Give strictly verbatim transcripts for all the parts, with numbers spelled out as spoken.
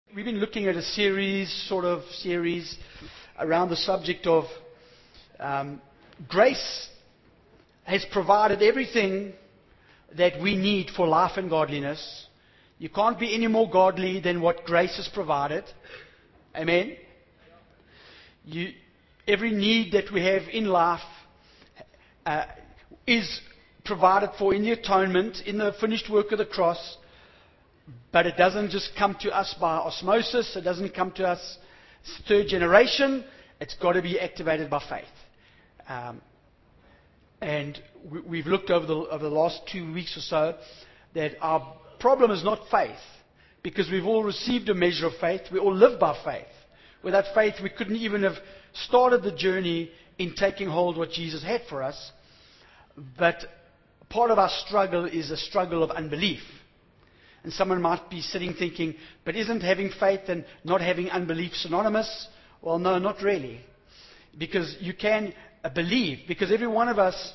We've been looking at a series, sort of series, around the subject of um, grace has provided everything that we need for life and godliness. You can't be any more godly than what grace has provided. Amen? You, every need that we have in life uh, is provided for in the atonement, in the finished work of the cross. But it doesn't just come to us by osmosis. It doesn't come to us third generation. It's got to be activated by faith. Um, and we, we've looked over the, over the last two weeks or so that our problem is not faith, because we've all received a measure of faith. We all live by faith. Without faith, we couldn't even have started the journey in taking hold of what Jesus had for us. But part of our struggle is a struggle of unbelief. And someone might be sitting thinking, but isn't having faith and not having unbelief synonymous? Well, no, not really. Because you can uh, believe, because every one of us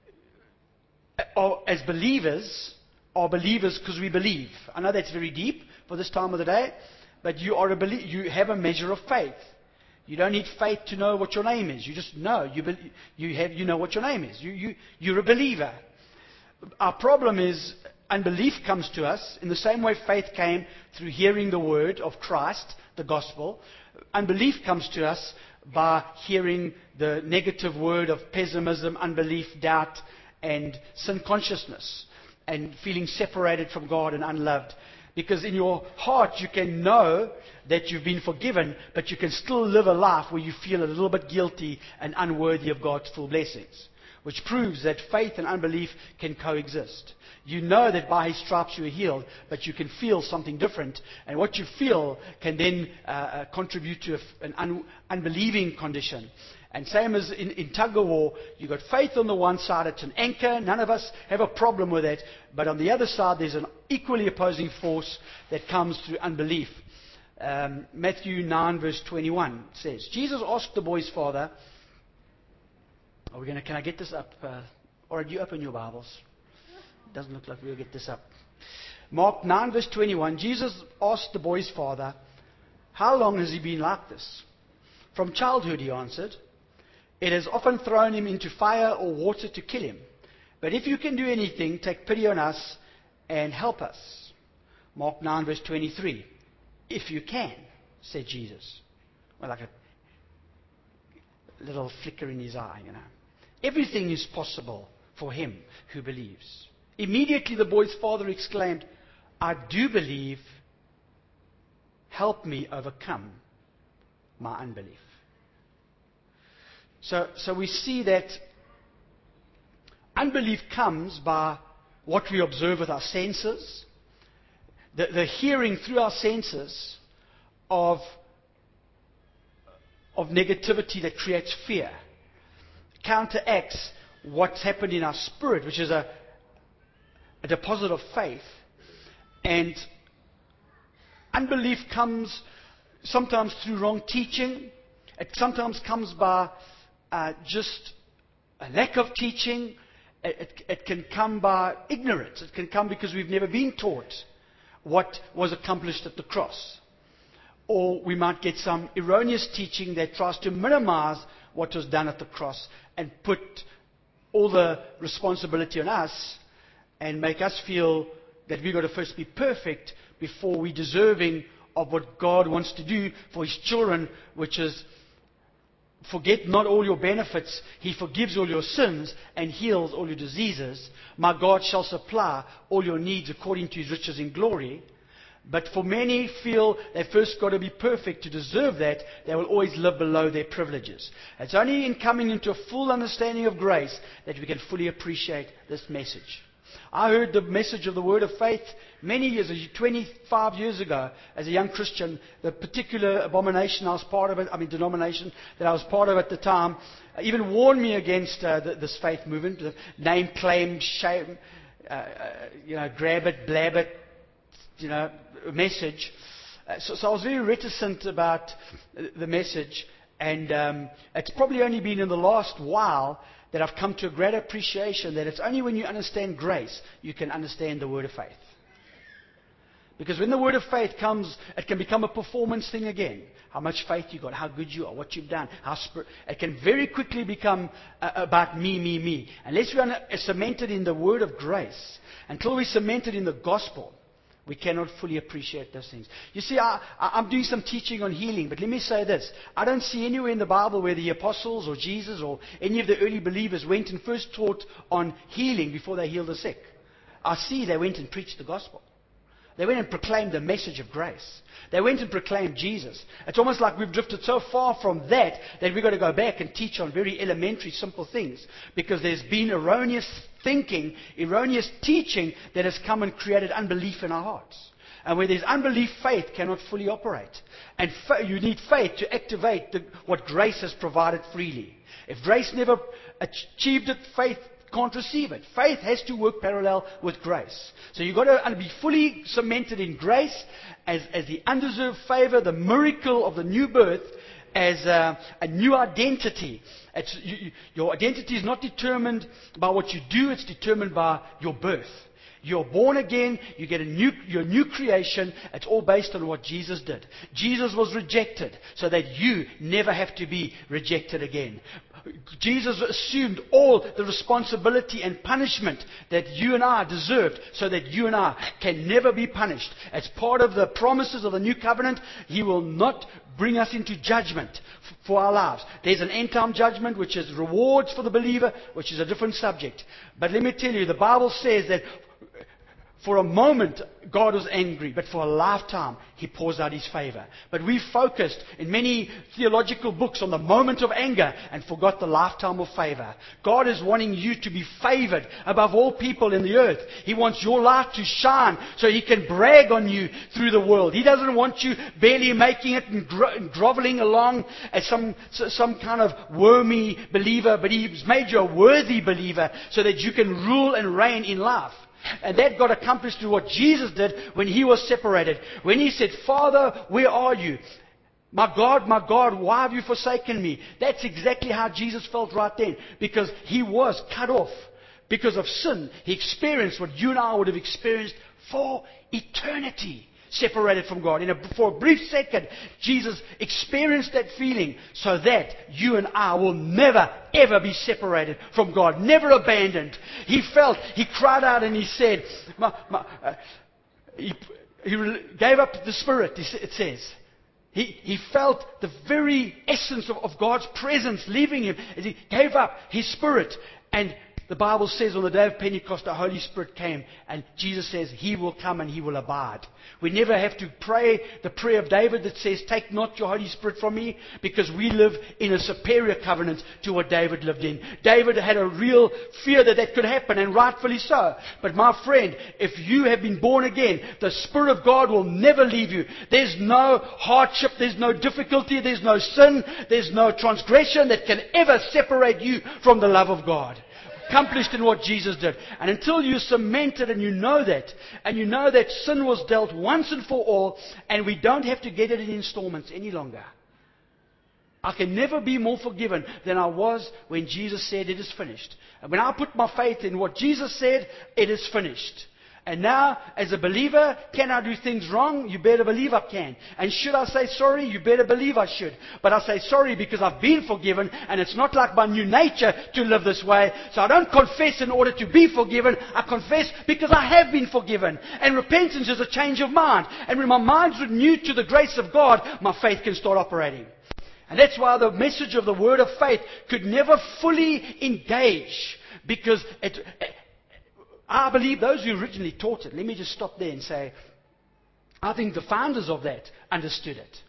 are, as believers, are believers because we believe. I know that's very deep for this time of the day, but you are a belie- you have a measure of faith. You don't need faith to know what your name is. You just know. You, be- you, have, you know what your name is. You, you, you're a believer. Our problem is unbelief comes to us in the same way faith came through hearing the word of Christ, the gospel. Unbelief comes to us by hearing the negative word of pessimism, unbelief, doubt, and sin consciousness, and feeling separated from God and unloved. Because in your heart you can know that you've been forgiven, but you can still live a life where you feel a little bit guilty and unworthy of God's full blessings. Which proves that faith and unbelief can coexist. You know that by His stripes you are healed, but you can feel something different. And what you feel can then uh, uh, contribute to a, an un, unbelieving condition. And same as in, in tug of war, you've got faith on the one side, it's an anchor. None of us have a problem with that. But on the other side, there's an equally opposing force that comes through unbelief. Um, Matthew nine verse twenty-one says, Jesus asked the boy's father, Are we gonna? Can I get this up? Uh, or do you open your Bibles? It doesn't look like we'll get this up. Mark nine verse twenty-one. Jesus asked the boy's father, How long has he been like this? From childhood, he answered. It has often thrown him into fire or water to kill him. But if you can do anything, take pity on us and help us. Mark nine verse twenty-three. If you can, said Jesus. Well, like a little flicker in his eye, you know. Everything is possible for him who believes. Immediately the boy's father exclaimed, I do believe. Help me overcome my unbelief. So, so we see that unbelief comes by what we observe with our senses, the, the hearing through our senses of of negativity that creates fear, counteracts what's happened in our spirit, which is a, a deposit of faith. And unbelief comes sometimes through wrong teaching. It sometimes comes by uh, just a lack of teaching. It, it, it can come by ignorance. It can come because we've never been taught what was accomplished at the cross. Or we might get some erroneous teaching that tries to minimize what was done at the cross and put all the responsibility on us and make us feel that we've got to first be perfect before we're deserving of what God wants to do for His children, which is forget not all your benefits. He forgives all your sins and heals all your diseases. My God shall supply all your needs according to His riches in glory. But for many feel they've first got to be perfect to deserve that. They will always live below their privileges. It's only in coming into a full understanding of grace that we can fully appreciate this message. I heard the message of the word of faith many years, twenty-five years ago, as a young Christian. The particular abomination I was part of, it, I mean denomination that I was part of at the time, even warned me against uh, the, this faith movement, the name, claim, shame, uh, uh, you know, grab it, blab it, you know, message. Uh, so, so I was very reticent about the message, and um, it's probably only been in the last while that I've come to a great appreciation that it's only when you understand grace you can understand the word of faith. Because when the word of faith comes, it can become a performance thing again. How much faith you got, how good you are, what you've done, how spir- it can very quickly become uh, about me, me, me. Unless we are cemented in the word of grace, until we're cemented in the gospel, we cannot fully appreciate those things. You see, I, I, I'm doing some teaching on healing, but let me say this. I don't see anywhere in the Bible where the apostles or Jesus or any of the early believers went and first taught on healing before they healed the sick. I see they went and preached the gospel. They went and proclaimed the message of grace. They went and proclaimed Jesus. It's almost like we've drifted so far from that that we've got to go back and teach on very elementary, simple things. Because there's been erroneous thinking, erroneous teaching that has come and created unbelief in our hearts. And where there's unbelief, faith cannot fully operate. And fa- you need faith to activate the, what grace has provided freely. If grace never achieved it, faith can't receive it. Faith has to work parallel with grace. So you've got to be fully cemented in grace as, as the undeserved favor, the miracle of the new birth, as a, a new identity. It's, you, you, your identity is not determined by what you do, it's determined by your birth. You're born again, you get a new, you're a new creation. It's all based on what Jesus did. Jesus was rejected so that you never have to be rejected again. Jesus assumed all the responsibility and punishment that you and I deserved so that you and I can never be punished. As part of the promises of the new covenant, He will not bring us into judgment f- for our lives. There's an end-time judgment which is rewards for the believer, which is a different subject. But let me tell you, the Bible says that for a moment, God was angry, but for a lifetime, He pours out His favor. But we focused in many theological books on the moment of anger and forgot the lifetime of favor. God is wanting you to be favored above all people in the earth. He wants your light to shine so He can brag on you through the world. He doesn't want you barely making it and, gro- and groveling along as some, some kind of wormy believer, but He's made you a worthy believer so that you can rule and reign in life. And that got accomplished through what Jesus did when He was separated. When He said, Father, where are you? My God, my God, why have you forsaken me? That's exactly how Jesus felt right then. Because He was cut off. Because of sin, He experienced what you and I would have experienced for eternity. Separated from God. In a, for a brief second, Jesus experienced that feeling so that you and I will never, ever be separated from God. Never abandoned. He felt, He cried out and He said, my, my, uh, he, he gave up the Spirit, it says. He, he felt the very essence of, of God's presence leaving Him as He gave up His Spirit. And the Bible says on the day of Pentecost, the Holy Spirit came, and Jesus says, He will come and He will abide. We never have to pray the prayer of David that says, take not your Holy Spirit from me, because we live in a superior covenant to what David lived in. David had a real fear that that could happen, and rightfully so. But my friend, if you have been born again, the Spirit of God will never leave you. There's no hardship, there's no difficulty, there's no sin, there's no transgression that can ever separate you from the love of God. Accomplished in what Jesus did. And until you cement it and you know that, and you know that sin was dealt once and for all, and we don't have to get it in installments any longer. I can never be more forgiven than I was when Jesus said it is finished. And when I put my faith in what Jesus said, it is finished. And now, as a believer, can I do things wrong? You better believe I can. And should I say sorry? You better believe I should. But I say sorry because I've been forgiven, and it's not like my new nature to live this way. So I don't confess in order to be forgiven. I confess because I have been forgiven. And repentance is a change of mind. And when my mind's renewed to the grace of God, my faith can start operating. And that's why the message of the word of faith could never fully engage, because it... I believe those who originally taught it, let me just stop there and say, I think the founders of that understood it.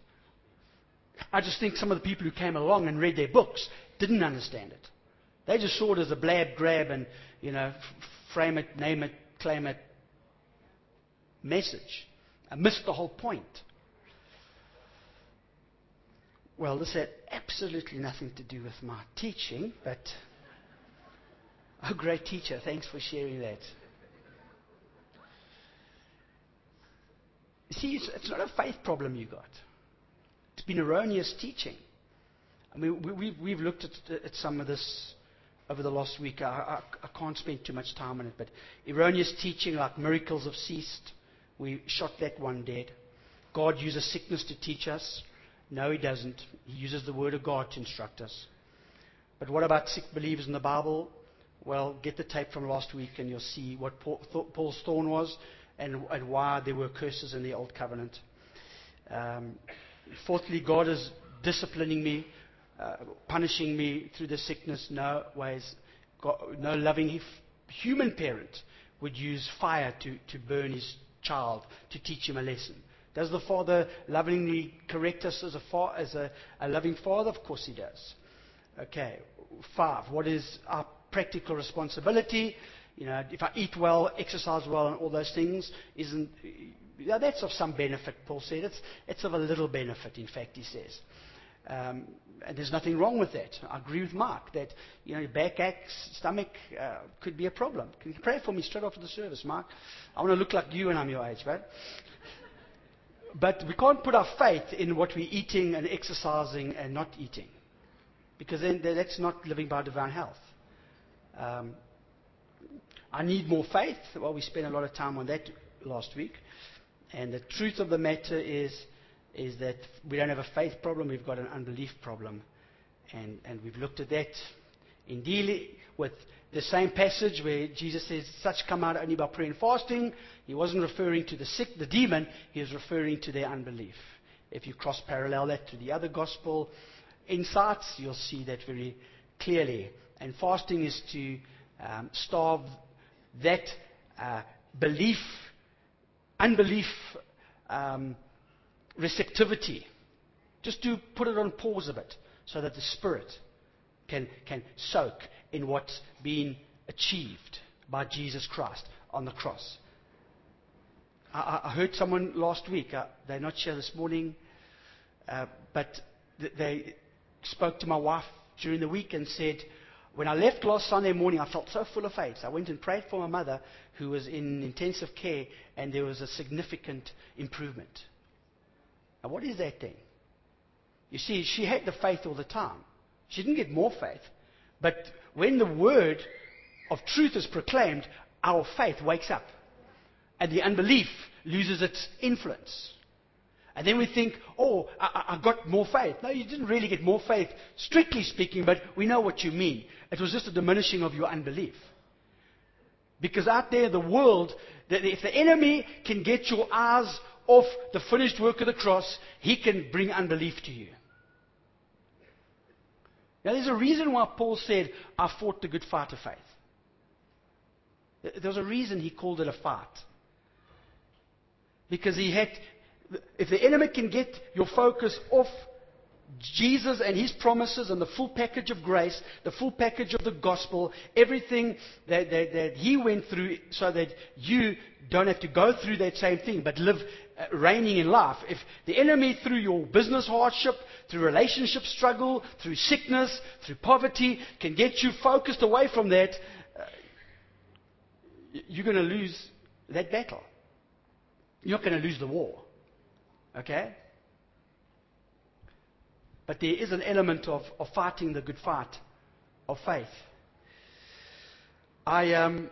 I just think some of the people who came along and read their books didn't understand it. They just saw it as a blab, grab, and, you know, f- frame it, name it, claim it message. And missed the whole point. Well, this had absolutely nothing to do with my teaching, but... Oh, great teacher. Thanks for sharing that. You see, it's, it's not a faith problem you got. It's been erroneous teaching. I mean, we, we've, we've looked at, at some of this over the last week. I, I, I can't spend too much time on it, but erroneous teaching like miracles have ceased. We shot that one dead. God uses sickness to teach us. No, He doesn't. He uses the Word of God to instruct us. But what about sick believers in the Bible? Well, get the tape from last week and you'll see what Paul, Paul's thorn was and, and why there were curses in the Old Covenant. Um, fourthly, God is disciplining me, uh, punishing me through the sickness. No ways. God, no loving human parent would use fire to, to burn his child, to teach him a lesson. Does the Father lovingly correct us as a, fa- as a, a loving Father? Of course He does. Okay. Five, what is our practical responsibility? You know, if I eat well, exercise well, and all those things, isn't yeah, that's of some benefit, Paul said. It's, it's of a little benefit, in fact, he says. Um, and there's nothing wrong with that. I agree with Mark that, you know, back aches, stomach uh, could be a problem. Can you pray for me straight after the service, Mark? I want to look like you when I'm your age, right? But we can't put our faith in what we're eating and exercising and not eating. Because then that's not living by divine health. Um, I need more faith. Well, we spent a lot of time on that last week. And the truth of the matter is, is that we don't have a faith problem, we've got an unbelief problem. And, and we've looked at that in dealing with the same passage where Jesus says, such come out only by prayer and fasting. He wasn't referring to the sick, the demon, he was referring to their unbelief. If you cross-parallel that to the other gospel insights, you'll see that very clearly. And fasting is to um, starve that uh, belief, unbelief, um, receptivity. Just to put it on pause a bit so that the Spirit can, can soak in what's been achieved by Jesus Christ on the cross. I, I heard someone last week, uh, they're not here this morning, uh, but th- they spoke to my wife during the week and said, when I left last Sunday morning, I felt so full of faith. I went and prayed for my mother who was in intensive care, and there was a significant improvement. Now, what is that then? You see, she had the faith all the time. She didn't get more faith. But when the word of truth is proclaimed, our faith wakes up. And the unbelief loses its influence. And then we think, oh, I, I got more faith. No, you didn't really get more faith, strictly speaking, but we know what you mean. It was just a diminishing of your unbelief. Because out there in the world, if the enemy can get your eyes off the finished work of the cross, he can bring unbelief to you. Now, there's a reason why Paul said, I fought the good fight of faith. There was a reason he called it a fight. Because he had, if the enemy can get your focus off Jesus and His promises and the full package of grace, the full package of the gospel, everything that, that, that He went through so that you don't have to go through that same thing, but live uh, reigning in life. If the enemy, through your business hardship, through relationship struggle, through sickness, through poverty, can get you focused away from that, uh, you're going to lose that battle. You're not going to lose the war. Okay? But there is an element of, of fighting the good fight of faith. I um,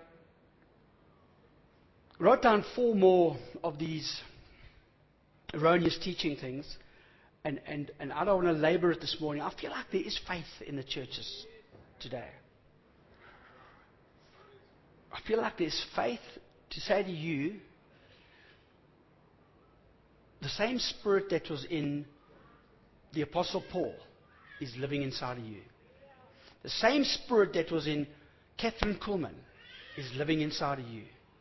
wrote down four more of these erroneous teaching things, and, and, and I don't want to labor it this morning. I feel like there is faith in the churches today. I feel like there's faith to say to you, the same Spirit that was in the Apostle Paul is living inside of you. The same Spirit that was in Catherine Kuhlman is living inside of you.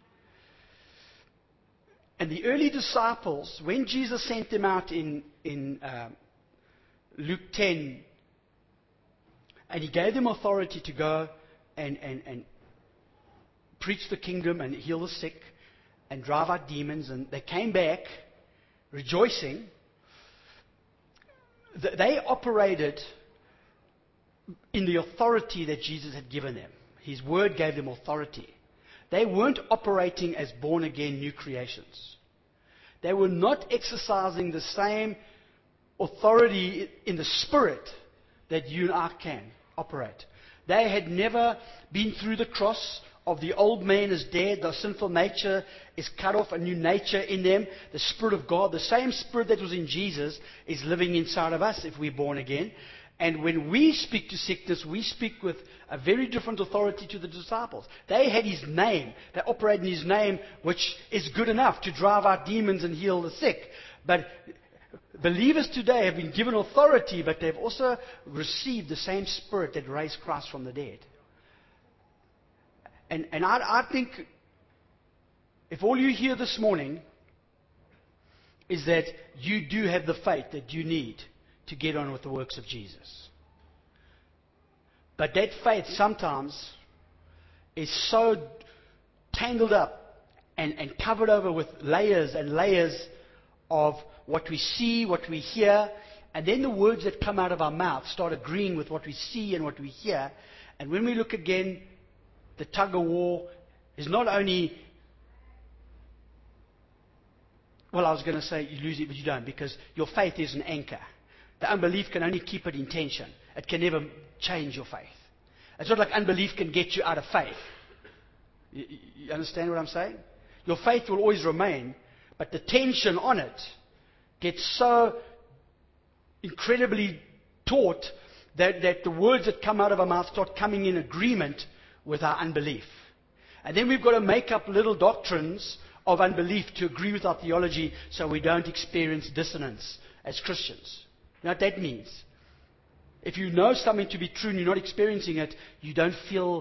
And the early disciples, when Jesus sent them out in, in uh, Luke ten, and He gave them authority to go and, and, and preach the kingdom and heal the sick and drive out demons, and they came back rejoicing. They operated in the authority that Jesus had given them. His word gave them authority. They weren't operating as born-again new creations. They were not exercising the same authority in the Spirit that you and I can operate. They had never been through the cross of the old man is dead, the sinful nature is cut off, a new nature in them. The Spirit of God, the same Spirit that was in Jesus, is living inside of us if we're born again. And when we speak to sickness, we speak with a very different authority to the disciples. They had His name. They operate in His name, which is good enough to drive out demons and heal the sick. But believers today have been given authority, but they've also received the same Spirit that raised Christ from the dead. And, and I, I think if all you hear this morning is that you do have the faith that you need to get on with the works of Jesus. But that faith sometimes is so tangled up and, and covered over with layers and layers of what we see, what we hear, and then the words that come out of our mouth start agreeing with what we see and what we hear. And when we look again, the tug of war is not only, well, I was going to say you lose it, but you don't, because your faith is an anchor. The unbelief can only keep it in tension. It can never change your faith. It's not like unbelief can get you out of faith. You, you understand what I'm saying? Your faith will always remain, but the tension on it gets so incredibly taut that, that the words that come out of our mouth start coming in agreement with our unbelief. And then we've got to make up little doctrines of unbelief to agree with our theology so we don't experience dissonance as Christians. You know what that means? If you know something to be true and you're not experiencing it, you don't feel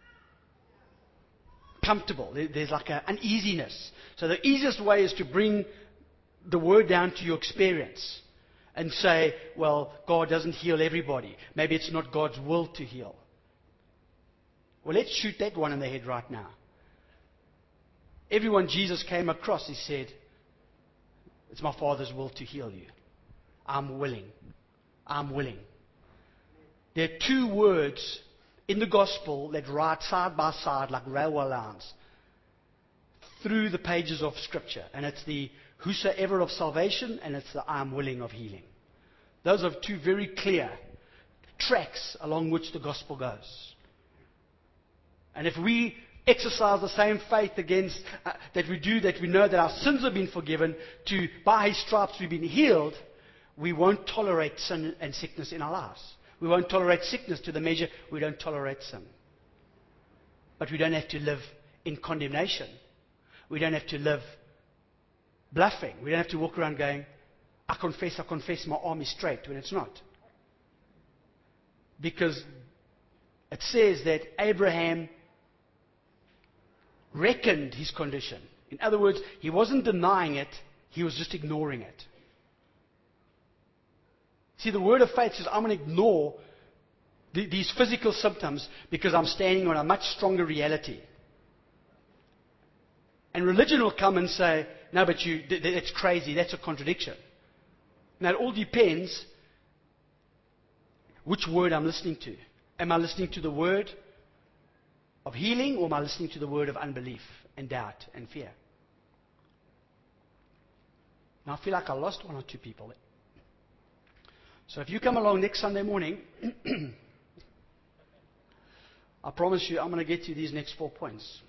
comfortable. There's like an uneasiness. So the easiest way is to bring the word down to your experience and say, well, God doesn't heal everybody. Maybe it's not God's will to heal. Well, let's shoot that one in the head right now. Everyone Jesus came across, He said, it's my Father's will to heal you. I'm willing. I'm willing. There are two words in the gospel that write side by side like railway lines through the pages of Scripture. And it's the whosoever of salvation, and it's the I am willing of healing. Those are two very clear tracks along which the gospel goes. And if we exercise the same faith against uh, that we do, that we know that our sins have been forgiven, to by His stripes we've been healed, we won't tolerate sin and sickness in our lives. We won't tolerate sickness to the measure we don't tolerate sin. But we don't have to live in condemnation. We don't have to live bluffing. We don't have to walk around going, I confess, I confess, my arm is straight, when it's not. Because it says that Abraham reckoned his condition. In other words, he wasn't denying it, he was just ignoring it. See, the word of faith says, I'm going to ignore the, these physical symptoms because I'm standing on a much stronger reality. And religion will come and say, no, but you, th- th- that's crazy, that's a contradiction. Now, it all depends which word I'm listening to. Am I listening to the word of healing, or am I listening to the word of unbelief and doubt and fear? Now, I feel like I lost one or two people. So if you come along next Sunday morning, I promise you I'm going to get you these next four points.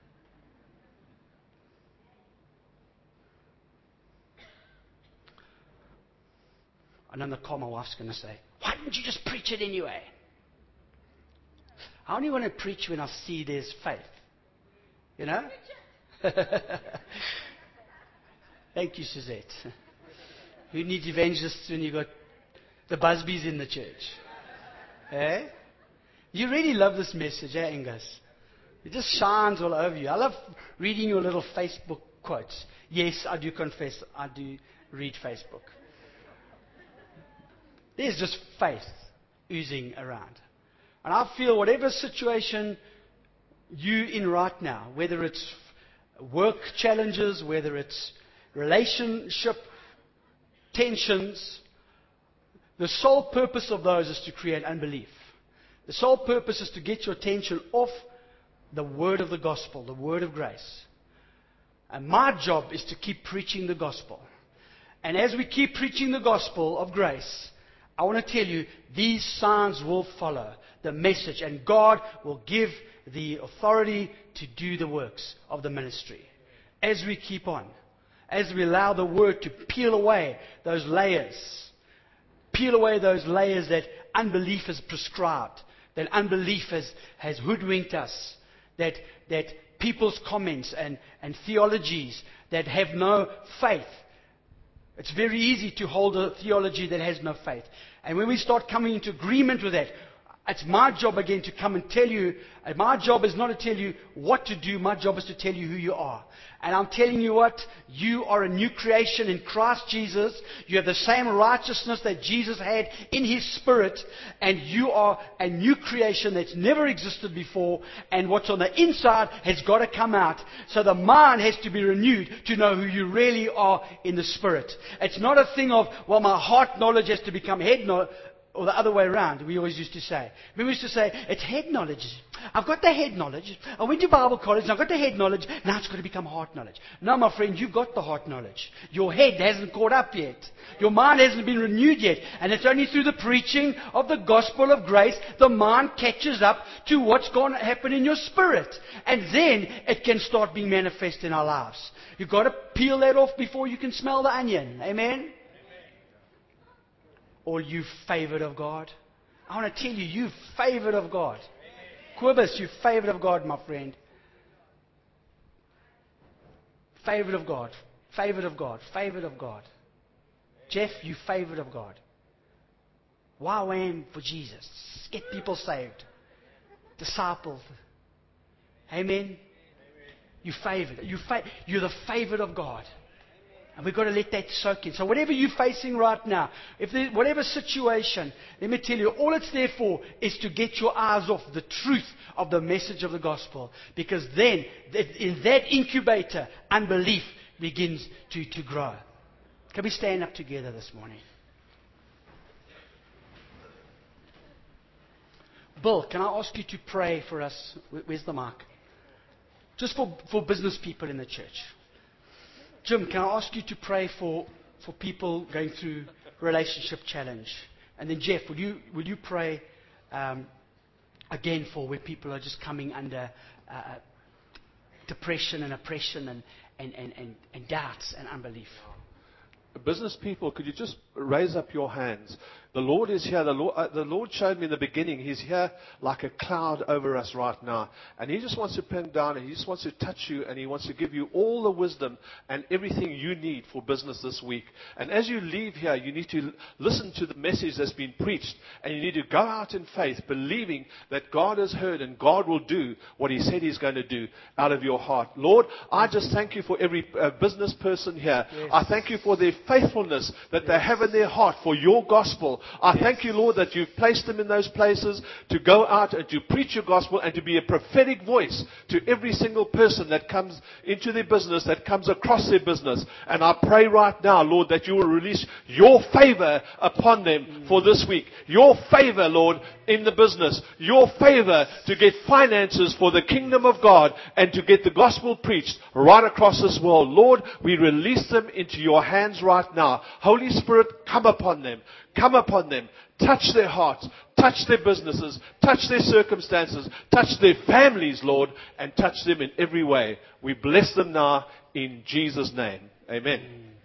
And then the car, my wife's going to say, why didn't you just preach it anyway? I only want to preach when I see there's faith. You know? Thank you, Suzette. Who needs evangelists when you've got the Busbys in the church? Eh? You really love this message, eh, Angus? It just shines all over you. I love reading your little Facebook quotes. Yes, I do confess, I do read Facebook. There's just faith oozing around. And I feel whatever situation you're in right now, whether it's work challenges, whether it's relationship tensions, the sole purpose of those is to create unbelief. The sole purpose is to get your attention off the word of the gospel, the word of grace. And my job is to keep preaching the gospel. And as we keep preaching the gospel of grace, I want to tell you, these signs will follow the message, and God will give the authority to do the works of the ministry. As we keep on, as we allow the word to peel away those layers, peel away those layers that unbelief has prescribed, that unbelief has, has hoodwinked us, that, that people's comments and, and theologies that have no faith. It's very easy to hold a theology that has no faith. And when we start coming into agreement with that, it's my job again to come and tell you, and my job is not to tell you what to do, my job is to tell you who you are. And I'm telling you what, you are a new creation in Christ Jesus. You have the same righteousness that Jesus had in His Spirit, and you are a new creation that's never existed before, and what's on the inside has got to come out. So the mind has to be renewed to know who you really are in the Spirit. It's not a thing of, well, my heart knowledge has to become head knowledge. Or the other way around, we always used to say. We used to say, it's head knowledge. I've got the head knowledge. I went to Bible college and I've got the head knowledge. Now it's got to become heart knowledge. No, my friend, you've got the heart knowledge. Your head hasn't caught up yet. Your mind hasn't been renewed yet. And it's only through the preaching of the gospel of grace the mind catches up to what's going to happen in your spirit. And then it can start being manifest in our lives. You've got to peel that off before you can smell the onion. Amen? All you favored of God. I want to tell you, you favored of God. Quibus, you favored of God, my friend. Favored of God. Favored of God. Favored of God. Jeff, you favored of God. Wowam for Jesus. Get people saved. Disciples. Amen. You favored. You fa- you're the favored of God. And we've got to let that soak in. So whatever you're facing right now, if there, whatever situation, let me tell you, all it's there for is to get your eyes off the truth of the message of the gospel. Because then, in that incubator, unbelief begins to, to grow. Can we stand up together this morning? Bill, can I ask you to pray for us? Where's the mic? Just for, for business people in the church. Jim, can I ask you to pray for, for people going through relationship challenge? And then Jeff, will you will you pray um, again for where people are just coming under uh, depression and oppression and, and, and, and, and doubts and unbelief? Business people, could you just raise up your hands? The Lord is here. The Lord, uh, the Lord showed me in the beginning. He's here like a cloud over us right now. And He just wants to pin down and He just wants to touch you and He wants to give you all the wisdom and everything you need for business this week. And as you leave here, you need to listen to the message that's been preached. And you need to go out in faith, believing that God has heard and God will do what He said He's going to do out of your heart. Lord, I just thank You for every uh, business person here. Yes. I thank You for their faithfulness that yes. they have in their heart for Your gospel. I yes. thank You, Lord, that You've placed them in those places to go out and to preach Your gospel and to be a prophetic voice to every single person that comes into their business, that comes across their business. And I pray right now, Lord, that You will release Your favor upon them mm. for this week. Your favor, Lord, in the business. Your favor to get finances for the kingdom of God and to get the gospel preached right across this world. Lord, we release them into Your hands right now. Holy Spirit, come upon them. Come upon them. Touch their hearts. Touch their businesses. Touch their circumstances. Touch their families, Lord, and touch them in every way. We bless them now in Jesus' name. Amen.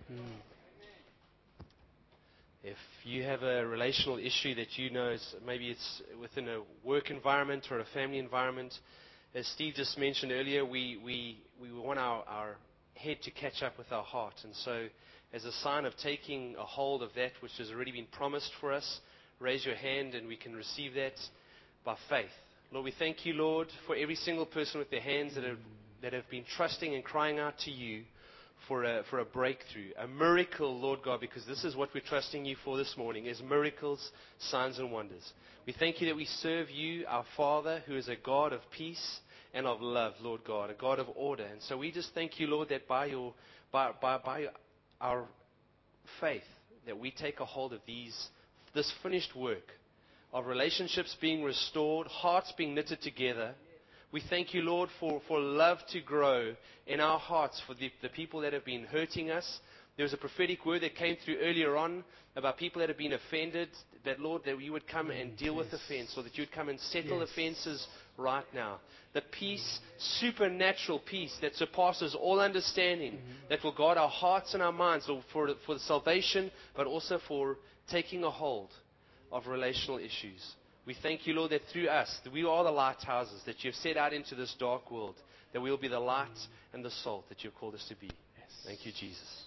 If you have a relational issue that you know is maybe it's within a work environment or a family environment, as Steve just mentioned earlier, we, we, we want our, our head to catch up with our heart. And so as a sign of taking a hold of that which has already been promised for us, raise your hand and we can receive that by faith. Lord, we thank You, Lord, for every single person with their hands that have, that have been trusting and crying out to You for a, for a breakthrough, a miracle, Lord God, because this is what we're trusting You for this morning, is miracles, signs and wonders. We thank You that we serve You, our Father, who is a God of peace and of love, Lord God, a God of order. And so we just thank You, Lord, that by Your, by, by, by our faith, that we take a hold of these, this finished work of relationships being restored, hearts being knitted together. We thank You, Lord, for, for love to grow in our hearts for the, the people that have been hurting us, There was a prophetic word that came through earlier on about people that have been offended, that, Lord, that you would come and deal with offense, or that you would come and settle Yes. offenses right now. The peace, supernatural peace that surpasses all understanding, mm-hmm. that will guard our hearts and our minds for, for the salvation, but also for taking a hold of relational issues. We thank you, Lord, that through us, that we are the lighthouses that you have set out into this dark world, that we will be the light and the salt that you have called us to be. Yes. Thank you, Jesus.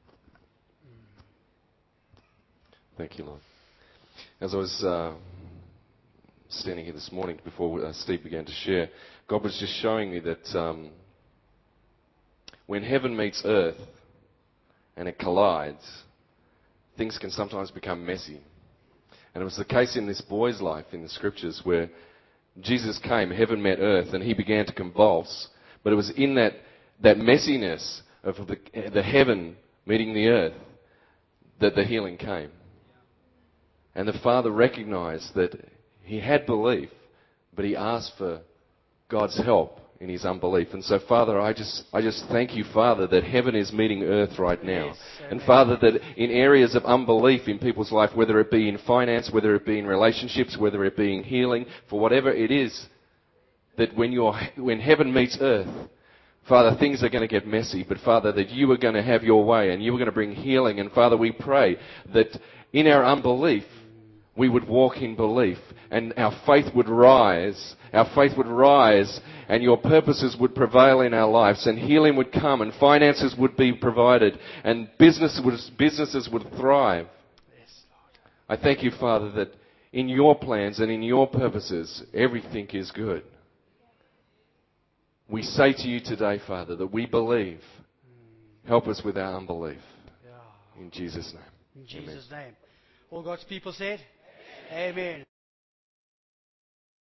Thank you, Lord. As I was uh, standing here this morning before uh, Steve began to share, God was just showing me that um, when heaven meets earth and it collides, things can sometimes become messy. And it was the case in this boy's life in the scriptures where Jesus came, heaven met earth, and he began to convulse. But it was in that, that messiness of the, the heaven meeting the earth that the healing came. And the father recognized that he had belief, but he asked for God's help in his unbelief. And so, Father, I just I just thank you, Father, that heaven is meeting earth right now. Yes, and Father, that in areas of unbelief in people's life, whether it be in finance, whether it be in relationships, whether it be in healing, for whatever it is, that when you're when heaven meets earth, Father, things are going to get messy, but Father, that you are going to have your way and you are going to bring healing. And Father, we pray that in our unbelief, we would walk in belief and our faith would rise. Our faith would rise and your purposes would prevail in our lives and healing would come and finances would be provided and business would, businesses would thrive. Yes, Lord. I thank you, Father, that in your plans and in your purposes, everything is good. We say to you today, Father, that we believe. Help us with our unbelief. Yeah. In Jesus' name. In Jesus' name. All God's people said, Amen. Amen.